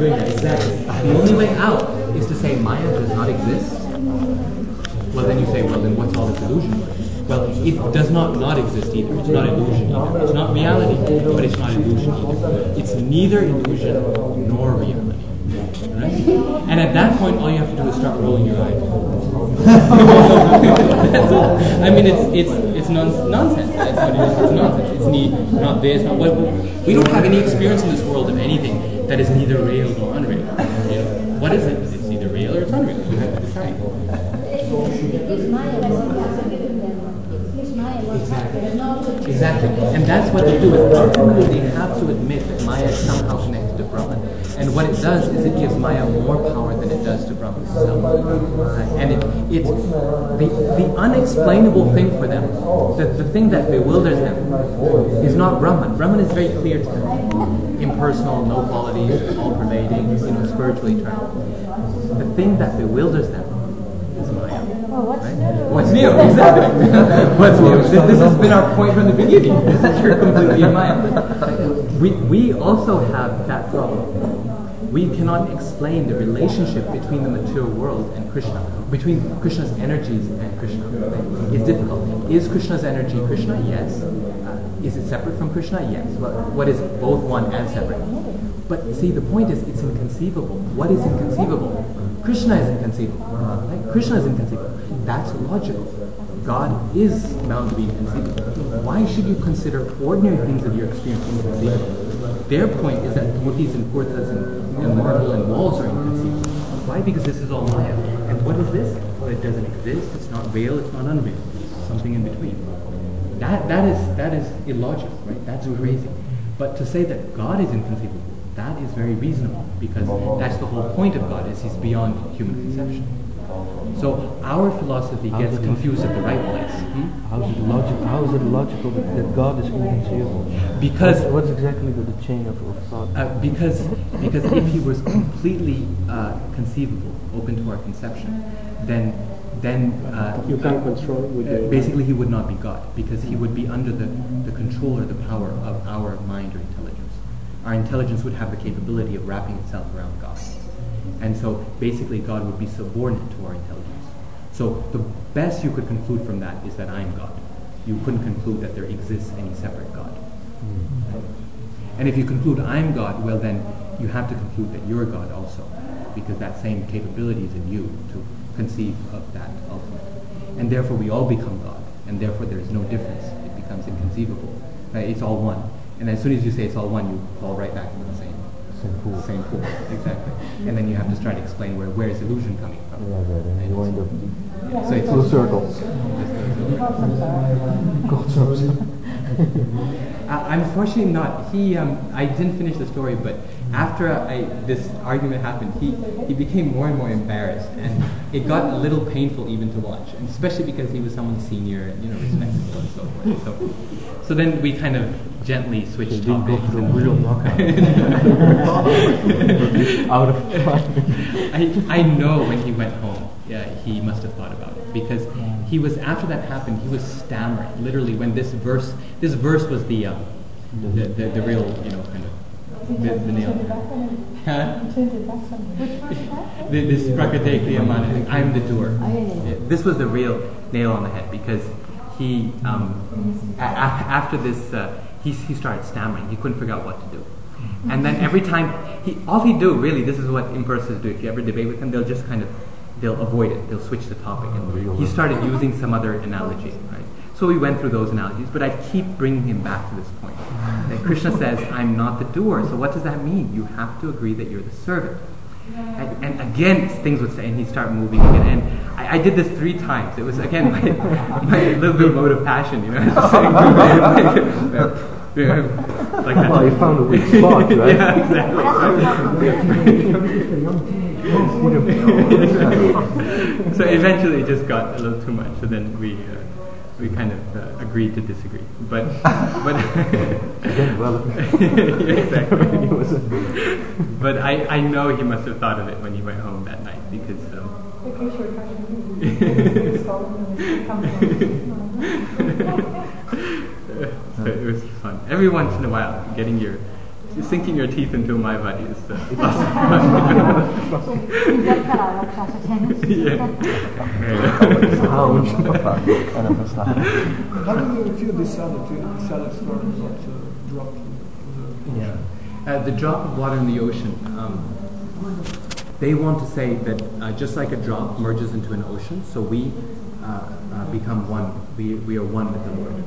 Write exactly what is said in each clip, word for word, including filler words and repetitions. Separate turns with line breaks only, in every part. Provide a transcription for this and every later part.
doing that, exactly. The only way out is to say Maya does not exist. Well, then you say, well, then what's all this illusion? Well, it does not not exist either. It's not illusion either. It's not reality, but it's not illusion either. It's neither illusion nor reality. Right? And at that point, all you have to do is start rolling your eyes. That's all. I mean, it's it's it's non- nonsense. That's what it is. It's nonsense. It's ne- not this, not what. We don't have any experience in this world of anything that is neither real nor unreal. You know, what is it? It's either real or it's unreal. You have to decide. Exactly. Exactly. And that's what they do. Is ultimately they have to admit that Maya is somehow connected to Brahman. And what it does is it gives Maya more power than it does to Brahman itself. Uh, and it, it the, the unexplainable thing for them, the, the thing that bewilders them, is not Brahman. Brahman is very clear to them. Impersonal, no qualities, all-pervading, you know, spiritually eternal. The thing that bewilders them is Maya. Right? What's new? Exactly. What's new? This, this has been our point from the beginning. This is your completely in Maya. We we also have that problem. We cannot explain the relationship between the material world and Krishna, between Krishna's energies and Krishna. It's difficult. Is Krishna's energy Krishna? Yes. Uh, is it separate from Krishna? Yes. Well, what is it? Both one and separate. But see, the point is, it's inconceivable. What is inconceivable? Krishna is inconceivable. Right? Krishna is inconceivable. That's logical. God is bound to be inconceivable. Why should you consider ordinary things of your experience inconceivable? Their point is that murtis and purtas and, and marble and walls are inconceivable. Why? Because this is all Maya. And what is this? Well, it doesn't exist. It's not real. It's not unreal. It's something in between. That that is that is illogical, right? That's crazy. But to say that God is inconceivable, that is very reasonable, because that's the whole point of God, is He's beyond human conception. So our philosophy
How
gets
is it
confused at the right place. Hmm?
How is it logical? How is it logical that, that God is inconceivable?
Because
what's, what's exactly the, the chain of, of thought?
Uh, because because if He was completely uh, conceivable, open to our conception, then then uh,
you can't control with
uh, basically He would not be God, because He would be under the, the control or the power of our mind or intelligence. Our intelligence would have the capability of wrapping itself around God. And so basically God would be subordinate to our intelligence. So the best you could conclude from that is that I'm God. You couldn't conclude that there exists any separate God. Right? And if you conclude I'm God, well then you have to conclude that you're God also, because that same capability is in you to conceive of that ultimate. And therefore we all become God, and therefore there is no difference. It becomes inconceivable. Right? It's all one. And as soon as you say it's all one, you fall right back into the same
Same pool.
Same pool, exactly. And then you have to try to explain where where is illusion coming from.
Yeah, right. And you wind up
So it's
full circle.
uh, unfortunately not. He, um, I didn't finish the story, but after I, this argument happened, he, he became more and more embarrassed, and it got a little painful even to watch, and especially because he was someone senior and, you know, respectful and so forth. So, so then we kind of gently switched
Didn't go
topics.
through a real knockout. Out of time.
I, I know when he went home, yeah, he must have thought about it, because he was, after that happened, he was stammering. Literally, when this verse, this verse was the, um, the, the, the real, you know, kind of, the, the nail. Huh? The- This Prakriti Kriyamana thing, I'm the doer. Yeah, this was the real nail on the head, because he, um, a- a- after this, uh, he, he started stammering. He couldn't figure out what to do. And then every time, he, all he'd do, really, this is what impersonators do. If you ever debate with them, they'll just kind of, they'll avoid it. They'll switch the topic. And he started using some other analogy, right? So we went through those analogies, but I keep bringing him back to this point. That Krishna says, I'm not the doer. So what does that mean? You have to agree that you're the servant. And, and again, things would say, and he'd start moving again. And I, I did this three times. It was, again, my, my little bit of mode of passion, you know. Like that.
Well, you found a weak spot, right?
Yeah, exactly. So eventually it just got a little too much. So then we uh, we kind of uh, agreed to disagree. But but
Again, well,
yeah, exactly. But I, I know he must have thought of it when he went home that night, because. Um, So it was fun. Every once in a while, getting your sinking your teeth into my body is the yeah.
How do you refute the salad? The salad story about uh, drop?
Yeah. Uh, the drop of water in the ocean. Um, they want to say that uh, just like a drop merges into an ocean, so we uh, uh, become one. We we are one with the Lord.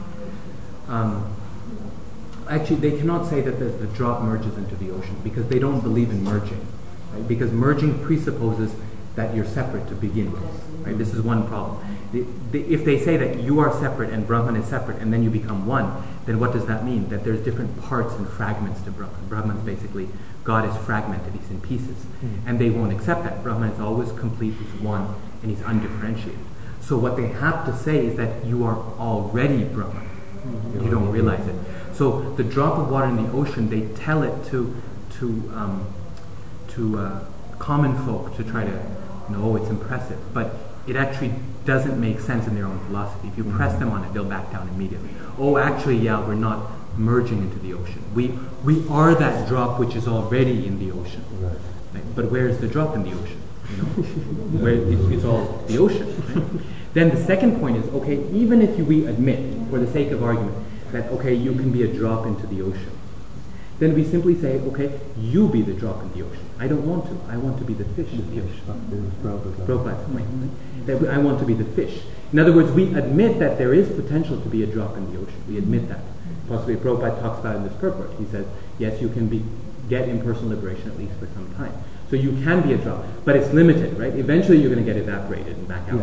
Um, Actually, they cannot say that the, the drop merges into the ocean because they don't believe in merging. Right? Because merging presupposes that you're separate to begin with. Right? This is one problem. The, the, if they say that you are separate and Brahman is separate and then you become one, then what does that mean? That there's different parts and fragments to Brahman. Brahman is basically, God is fragmented, he's in pieces. Mm-hmm. And they won't accept that. Brahman is always complete, he's one, and he's undifferentiated. So what they have to say is that you are already Brahman. Mm-hmm. You don't realize it. So the drop of water in the ocean, they tell it to to um, to uh, common folk to try to, you know, oh, it's impressive, but it actually doesn't make sense in their own philosophy. If you mm-hmm. press them on it, they'll back down immediately. Oh, actually, yeah, we're not merging into the ocean. We we are that drop which is already in the ocean.
Right.
Right? But where is the drop in the ocean? You know, where it's, it's all the ocean. Right? Then the second point is, okay, even if you, we admit, for the sake of argument, that, okay, you can be a drop into the ocean, then we simply say, okay, you be the drop in the ocean. I don't want to. I want to be the fish in the ocean. Prabhupada, that I want to be the fish. In other words, we admit that there is potential to be a drop in the ocean. We admit that. Possibly Prabhupada talks about it in this purport. He says, yes, you can be get impersonal liberation at least for some time. So you can be a drop, but it's limited, right? Eventually you're going to get evaporated and back out.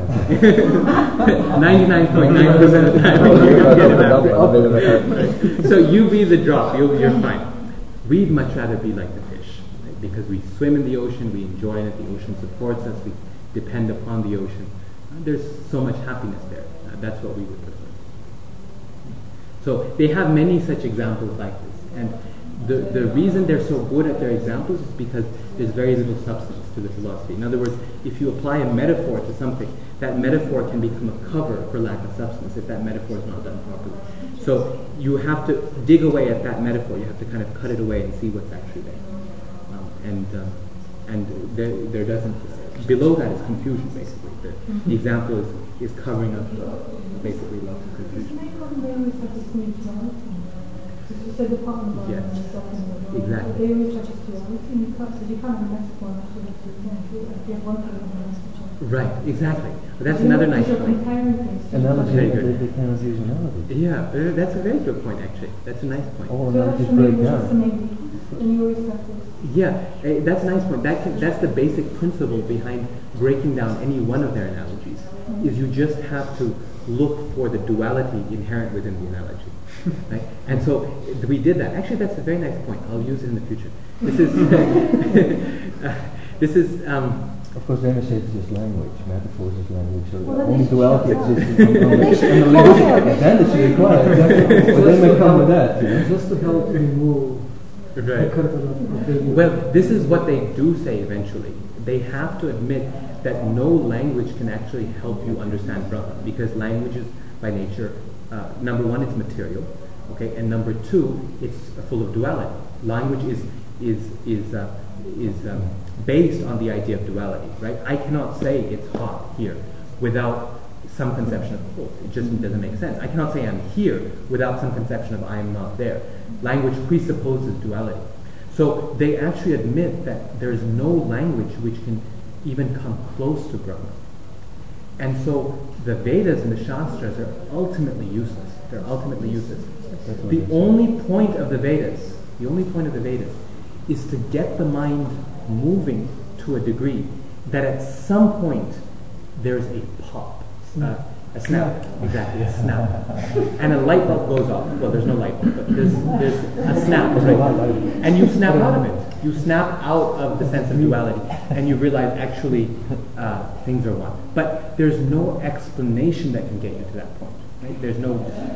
ninety-nine point nine percent of the time you're going to get evaporated. So you be the drop, you'll, you're fine. We'd much rather be like the fish, right? Because we swim in the ocean, we enjoy it, the ocean supports us, we depend upon the ocean. Uh, there's so much happiness there. Uh, that's what we would prefer. So they have many such examples like this. And The, the reason they're so good at their examples is because there's very little substance to the philosophy. In other words, if you apply a metaphor to something, that metaphor can become a cover for lack of substance if that metaphor is not done properly. So you have to dig away at that metaphor. You have to kind of cut it away and see what's actually there. Um, and um, and there, there doesn't, below that is confusion, basically. The, the example is, is covering up uh, basically lots of confusion.
So the partner bond
yes.
and stuff in the
exactly.
They always touch us duality, and you can't, so you can't have a metaphor and actually have two things. You have one thing and one thing.
Right, exactly. But that's another nice point.
Analogy,
very
they,
good.
they cannot use analogy.
Yeah, uh, that's a very good point, actually. That's a nice point.
All
So
analogies
that's
break
maybe just the
down.
main difference, and you always have this.
Yeah, uh, that's a nice point. That can, that's the basic principle behind breaking down any one of their analogies, mm-hmm. is you just have to look for the duality inherent within the analogy. Right? And so we did that. Actually, that's a very nice point. I'll use it in the future. This is uh, this is. Um,
of course, then I say it's just language. Metaphors is language. So
well,
only duality exists in
language.
and the linguistic. Then it's required. But then we come with that. You know?
Just to help remove.
Right. Well, this is what they do say eventually. They have to admit that no language can actually help you understand Brahman, because languages by nature, uh, number one, it's material, okay, and number two, it's full of duality. Language is is is uh, is um, based on the idea of duality, right? I cannot say it's hot here without some conception of cold. It just doesn't make sense. I cannot say I'm here without some conception of I am not there. Language presupposes duality. So they actually admit that there is no language which can even come close to Brahman. And so the Vedas and the Shastras are ultimately useless. They're ultimately useless. The only point of the Vedas, the only point of the Vedas is to get the mind moving to a degree that at some point there's a pop, uh, a snap, exactly, a snap, and a light bulb goes off. Well, there's no light bulb, but there's there's a snap, right? And you snap out of it. You snap out of the sense of duality, and you realize actually uh, things are one. But there's no explanation that can get you to that point. Right? There's no.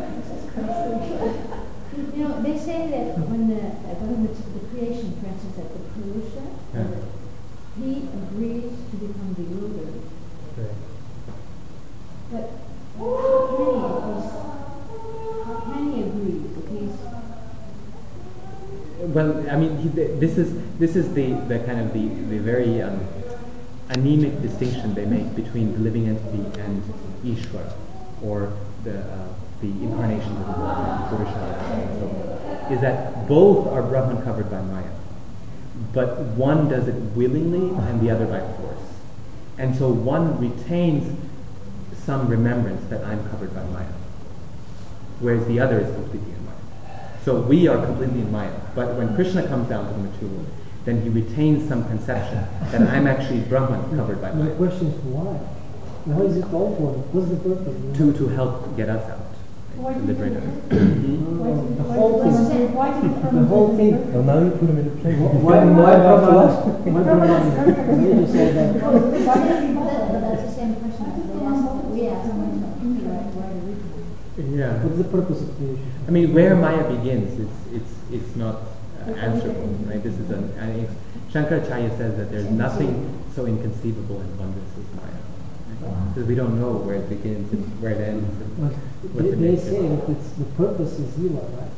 You know, they say that when the uh, when the, the creation, for instance, at the Purusha, yeah. he agrees to become the ruler.
Right.
But how can he if he's, how can he agree if he's...
Well, I mean, he, this is this is the, the kind of the the very um, anemic distinction they make between the living entity and Ishvara, or the uh, the incarnation of the Lord, Purusha, and so on, is that both are Brahman covered by Maya, but one does it willingly and the other by force. And so one retains some remembrance that I'm covered by Maya, whereas the other is completely in Maya. So we are completely in Maya, but when Krishna comes down to the material world, then he retains some conception that I'm actually Brahman covered by
My
Maya.
question is why? Why is it all for? What's the purpose?
To to help get us out.
Why
Right,
do
the
you
greater.
Why do you-
The
why
whole
do you-
thing.
Why do you
The whole thing.
Well, now you put him in a place.
Why, why Brahman? Why Brahman? Why you say that?
But that's the same question as the last one that we asked. Why, why do we come?
Yeah.
What's the purpose of creation?
I mean, where Maya begins, it's it's it's not uh, answerable, right? This is an. I mean, Shankaracharya says that there's nothing so inconceivable and wondrous as Maya, because we don't know where it begins and where it ends. And
But
what
they,
the
they
nature
say
is.
that it's, the purpose is lila, right?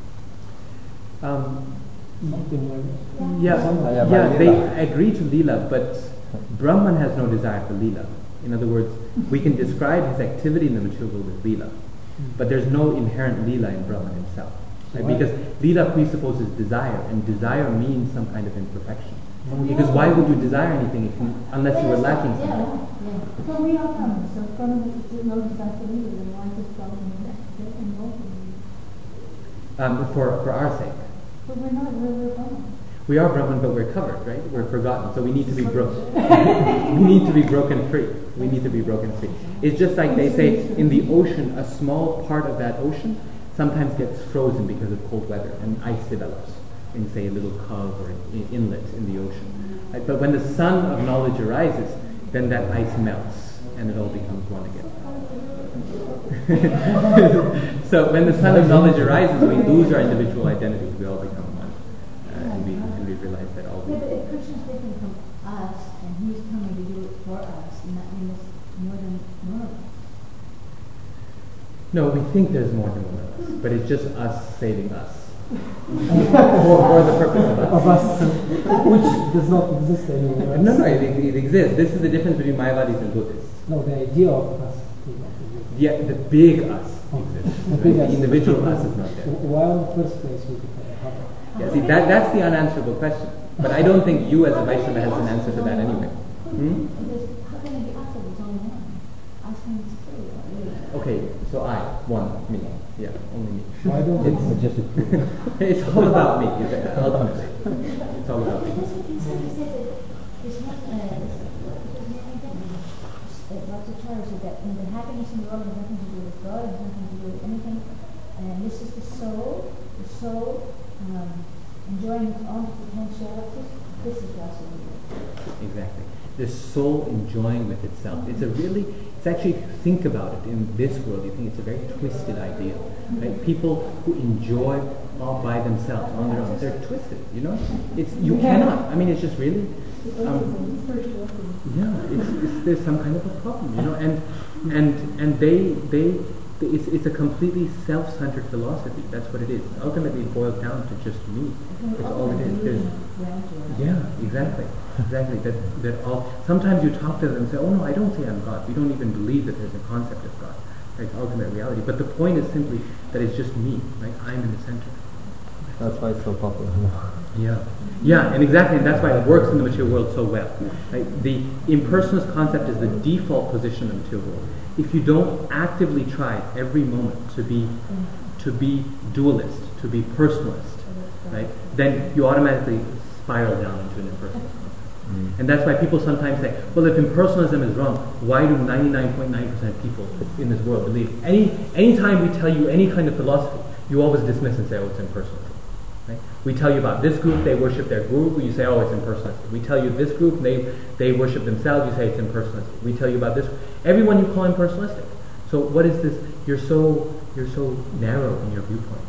Um,
Something like
yeah,
Something.
yeah, they agree to Leela, but Brahman has no desire for Leela. In other words, we can describe his activity in the material world with Leela, but there's no inherent Leela in Brahman himself. Right?
Why?
Because Leela presupposes desire, and desire means some kind of imperfection. Because why would you desire anything if you, unless you were lacking
Yeah,
something?
yeah.
So we are Brahmins, so Brahmins is no desire for leader, then why does Brahman get involved in it?
Um, for, for our sake.
But we're not, we're, we're Brahmins.
We are Brahman, but we're covered, right? We're forgotten, so we need to be broken. we need to be broken free. We need to be broken free. It's just like they say, in the ocean, a small part of that ocean sometimes gets frozen because of cold weather, and ice develops in, say, a little cove or an inlet in the ocean. Right? But when the sun of knowledge arises, then that ice melts, and it all becomes one again. So when the sun of knowledge arises, we lose our individual identities. We all become one, uh, and we and we realize that all.
Yeah, but if Krishna's different from us, and he's coming to do it for us, and that means more than one of us.
No, we think there's more than one of us, but it's just us saving us, for, for the purpose of us.
of us, which does not exist anymore. Right?
No, no, it, it exists. This is the difference between Mayavadis and Buddhists.
No, the idea of us does not exist.
Yeah, the big us exists.
The
right?
big
The
us.
individual us is not there.
Why in the first place would it happen?
Yeah, see, that, that's the unanswerable question. But I don't think you as a Vaishnava has an answer to that anyway. Hmm?
Because how can it be us if there's only one? Us means two, or
Okay, so I, one, me. Yeah, only me.
Why don't
It's,
it?
Just a
it's all about me, is it? Ultimately. It's all about me.
He says, he says that there's not, uh, this, what is his name again? Uh, Bhattacharya said that in the happiness in the world has nothing to do with God, has nothing to do with anything. And this is the soul, the soul um, enjoying its own potentialities. This is Rasa Leela.
Exactly. The soul enjoying with itself. It's a really, it's actually, if you think about it in this world, you think it's a very twisted idea. Right? People who enjoy all by themselves, on their own, they're twisted, you know? It's, you cannot. I mean, it's just really, um, yeah, it's, it's, there's some kind of a problem, you know? And, and, and they, they, it's, it's a completely self-centered philosophy. That's what it is. Ultimately, it boils down to just me. It's all it is. There's, yeah, exactly, exactly. That that all. Sometimes you talk to them and say, "Oh no, I don't say I'm God. We don't even believe that there's a concept of God, right? Ultimate reality." But the point is simply that it's just me, right? I'm in the center.
That's why it's so popular.
Yeah, yeah, and exactly, and that's why it works in the material world so well. Right? The impersonalist concept is the default position in the material world. If you don't actively try every moment to be to be dualist, to be personalist, right, then you automatically spiral down into an impersonalist concept. Mm. And that's why people sometimes say, well, if impersonalism is wrong, why do ninety-nine point nine percent of people in this world believe? Any anytime we tell you any kind of philosophy, you always dismiss and say, oh, it's impersonalism. Right? We tell you about this group, they worship their guru, you say, oh, it's impersonalism. We tell you this group, they they worship themselves, you say it's impersonalism. We tell you about this, everyone you call impersonalistic. So what is this? You're so you're so narrow in your viewpoint.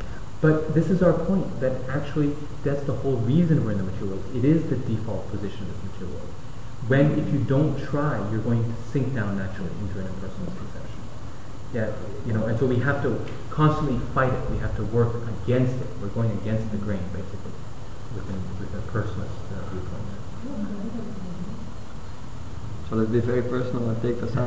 But this is our point, that actually that's the whole reason we're in the material world. It is the default position of the material world. When, if you don't try, you're going to sink down naturally into an impersonalist conception. Yeah, you know, and so we have to constantly fight it. We have to work against it. We're going against the grain, basically.
within with a personalist uh, viewpoint.
So let's be very personal and take us out.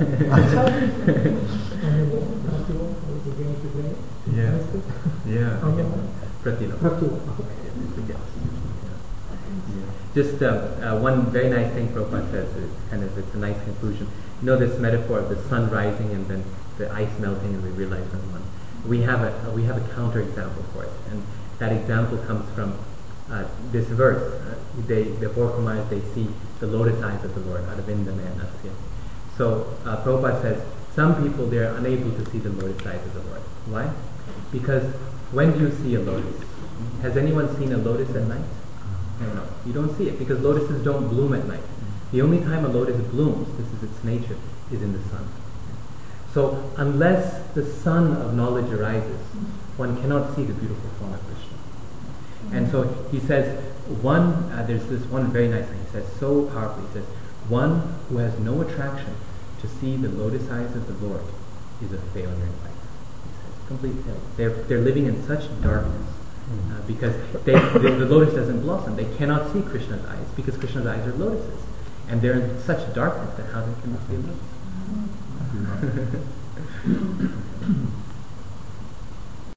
Yeah, yeah. Pratino. Yes. Yeah. Just uh, uh, one very nice thing Prabhupada says, is kind of it's a nice conclusion. You know this metaphor of the sun rising and then the ice melting and we realize when one. We have a uh, we have a counter example for it, and that example comes from uh, this verse. Uh, they the four Kumaras, they see the lotus eyes of the Lord, Adavindame and Asya. So uh, Prabhupada says some people they are unable to see the lotus eyes of the Lord. Why? Because when do you see a lotus? Has anyone seen a lotus at night? No, no, you don't see it because lotuses don't bloom at night. The only time a lotus blooms, this is its nature, is in the sun. So unless the sun of knowledge arises, one cannot see the beautiful form of Krishna. And so he says, one, uh, there's this one very nice thing, he says so powerfully, he says, one who has no attraction to see the lotus eyes of the Lord is a failure in life. He says, complete failure. They're, they're living in such darkness uh, because they, the, the lotus doesn't blossom. They cannot see Krishna's eyes because Krishna's eyes are lotuses. And they're in such darkness that how they can see a lotus?